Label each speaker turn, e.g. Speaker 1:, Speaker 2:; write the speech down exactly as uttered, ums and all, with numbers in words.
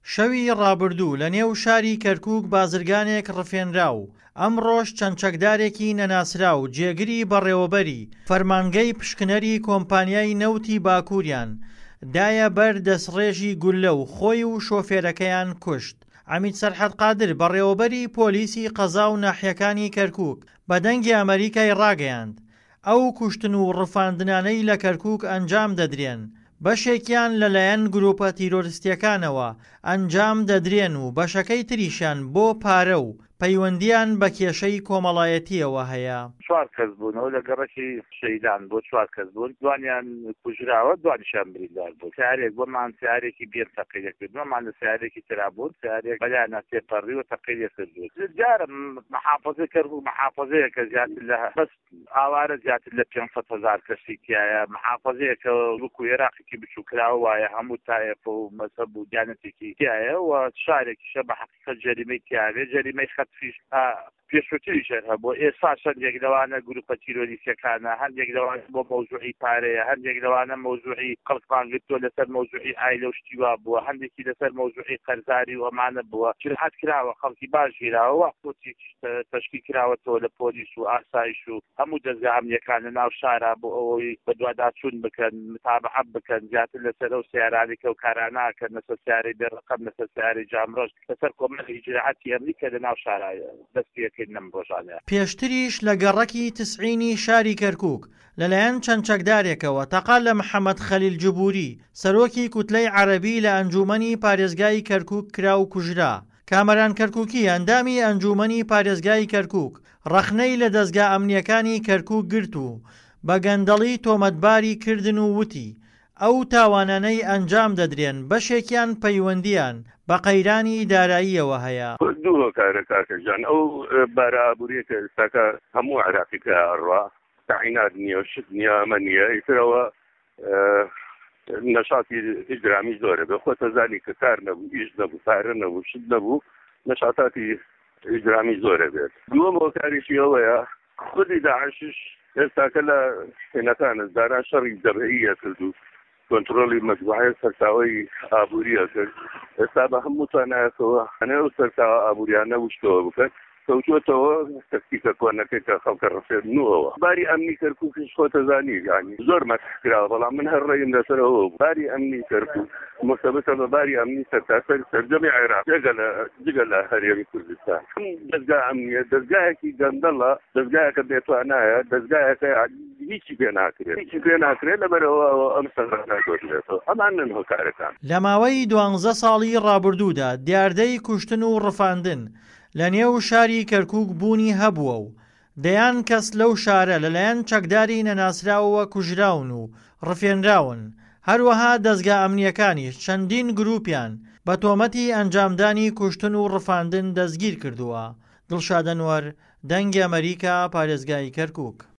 Speaker 1: شەوی ڕابردوو لە نێو شاری کەرکووک بازرگانێک ڕفێنرا و ئەمڕۆژ چەند چەکدارێکی نەناسرا و جێگری بەڕێوەبەری فەرمانگەی پشکنەری کۆمپانیای نەوتی باکووریان دایە بەر دەستڕێژی گوللە و خۆی و شۆفێرەکەیان کوشت. عەمید سەرحەدقادر بەڕێوەبەری پۆلیسی قەزا و ناحیەکانی کەرکووک بە دەنگی ئەمریکای ڕاگەیاند ئەو کوشتن و ڕفاندنانەی لە کەرکووک ئەنجام دەدرێن بەشێکیان لەلایەن گروپە تیرۆریستیەکانەوە ئەنجام دەدرێن و بەشەکەی تریشیان بۆ پارە و پەیوەندیان بە کێشەی کۆمەڵایەتیەوە هەیە.
Speaker 2: چوار کەس بوونەوە لە گەڕەکی شەیدان بۆ چوار کەس بوون، دوانیان کوژراوە، دوانیشان بریندار بوو. سیارێک بۆمان سیارێکی بێن تەقیلێک کردووەمان لە سیارێکی ترا بوون، سیارێک بەلایەنە تێپەڕی و تەقیلێک کردووە. جارە محافەزەی کەرکووک محافەزەیە کە زیاتر لە بەس ئاوارە زیاتر لە پێنج سەد هەزار کەسی تایە، محافەزەیە کە وەکو عێراقێکی بچووکراوە وایە هەموو تایەفە و مەزهەب و دیانەتێکی تایە و شارێکیشە بە حەقیقەت جەریمەی تیاوێ، جەریمەی خەتفیش پێشووتریشە بۆ ئێستا هەندێک لەوانە گروپە تیرۆریستیەکانە، هەندێک لەوانە بۆ مەوزوعی پارەیە، هەندێک لەوانە مەوزوعی قەڵقانگرتووە لەسەر مەوزوعی ئایلە و شتیوا بووە، هەندێکی لەسەر مەوزوعی قەرزاری و ئەمانە بووە. جرحەت کراوە، خەڵکی باش گیراوە، کۆچێکی تەشکیل کراوەتەوە لە پۆلیس و ئاسایش و هەموو دەستگا ئەمنیەکان لە ناو شارە بۆ ئەوەی بەدواداچوون بکەن، متابعەت بکەن، زیاتر لەسەر ئەو سیارانێک کە و کاراناکەن، لەسەر سیارەی بێڕەقەم، لەسەر سیارەی جامڕۆژ، لەسەر کۆمەڵی جرحەتی ئەمریکا لە ناو شارایە دەست پێکردن ئەم ڕۆژانە.
Speaker 1: پێشتریش لە گەڕەکی تسعینی شاری کەرکووک لەلایەن چەند چەکدارێکەوە تەقال لە محەممەد خەلیل جوبوری سەرۆکی کوتلەی عەرەبی لە ئەنجومەنی کرا کەرکووک کرا و کوژرا. کامەران کەرکووکی ئەندامی ئەنجومەنی پارێزگای کەرکووک ڕەخنەی لە دەستگا ئەمنیەکانی کەرکووک گرت و بە گەندەڵی تۆمەتباری کردن و وتی ئەو تاوانانەی ئەنجام دەدرێن بەشێکیان پەیوەندیان بە قەیرانی داراییەوە هەیە.
Speaker 3: دوو کارە کاکەجان، ئەو بارە ئابووریەکە ئێستاکە هەموو عێراقیکە ئەڕوا تەعینات نییە و شت نییە، ئەمە نییە. ئیترەوە نەشاتی ئیجرامی زۆرە بێ، خۆ تەزانی کە کار نەبوو، ئیش نەبوو، پارە نەبوو، شت نەبوو، نەشاتاتی ئیجرامی زۆرە بێت. دووەمەوە کاریشی ئەوەیە خودی داعشش ئێستاکە لە شوێنەکانە داران شەڕی دەبعیە کردو، کۆنتڕۆلی مەجموعەی سەرچاوەی ئابووریە کرد. ئێستا بە هەموو توانایەتەوە هەنێ و سەرچاوە ئابووریانە وشتەوە بکەن، کەوتووەتەوە تەکتیکە کۆنەکەی کە خەڵکە ڕفێننەوە. باری ئەمنی کەرکووکیش خۆتەزانی یانی زۆر مەسح کراوە، بەڵام من هەر ڕێیم لەسەرەوە بوو. باری ئەمنی کەرکووک مرتبطە بە باری ئەمنی سەرتاسەر سەرجەمی عێراق جگە لە هەرێمی کوردستان. دەستگا ئەمنیە دەستگایەکی گەندەڵە، دەستگایەکە بێتوانایە، دەستگایەکە هیچی پێ ناکرێت، هیچی پێ ناکرێت، لەبەرەوە ئەم سەرڕە ناگۆڕێتەوە. ئەمان نن هۆکارەکان.
Speaker 1: لە ماوەی دوانزە ساڵی ڕابردوودا دیاردەی کوشتن و ڕفاندن لە نێو شاری کەرکووک بوونی هەبووە و دەیان کەس لەو شارە لەلایەن چەکداری نەناسراوەوە کوژراون و ڕفێنراون. هەروەها دەستگا ئەمنیەکانیش چەندین گروپیان بە تۆمەتی ئەنجامدانی کوشتن و ڕفاندن دەستگیر کردووە. دڵشاد ئەنوەر، دەنگی ئەمریکا، پارێزگای کەرکووک.